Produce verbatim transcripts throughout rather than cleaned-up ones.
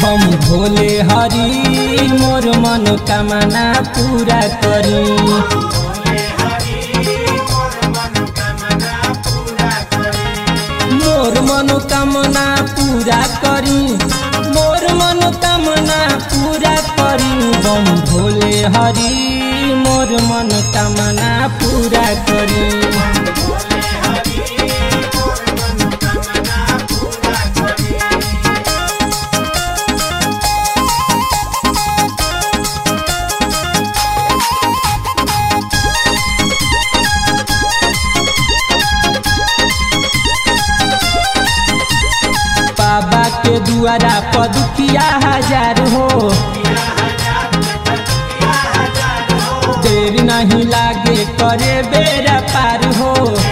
बम भोले हरि मोर मनोकामना पूरा करी। मोर मनोकामना पूरा करी मोर मनोकामना पूरा करी बम भोले हरि मोर मनोकामना पूरा करी। बाबा के दुआरा पर दुखिया हजार हो, देर नहीं लागे करे बेरा पार हो।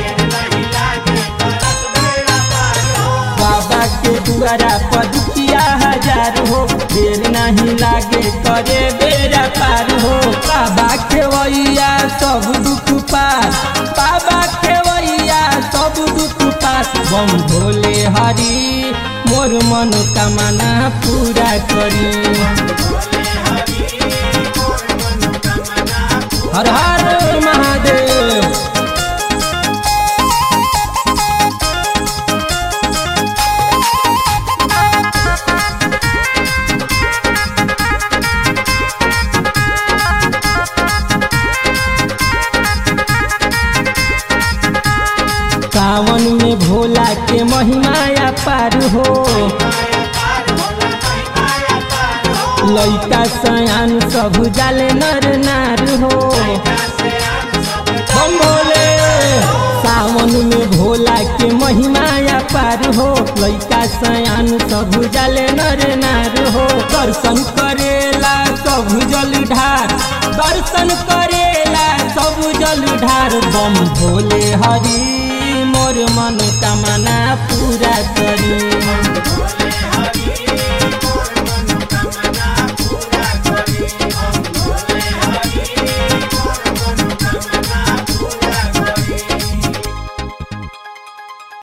बाबा के दुआरा पर दुखिया हजार हो, देर नहीं लागे करे बेरा पार हो। बाबा के वैया सब दुख पार, बाबा के वैया सब दुख पार बम भोले हरि मोर मनोकामना पूरा करी। हर हर महादेव। सावन में भोला के महिमा पार हो, लइका सयान सब जाले नर नार हो। बम भोले सावन में भोला के महिमा पार हो, लइका सयान सब जाले नर नार हो। दर्शन करेला सब जल ढार, दर्शन करेला सब जल ढार बम भोले हरि मोर मनोकामना पूरा करी।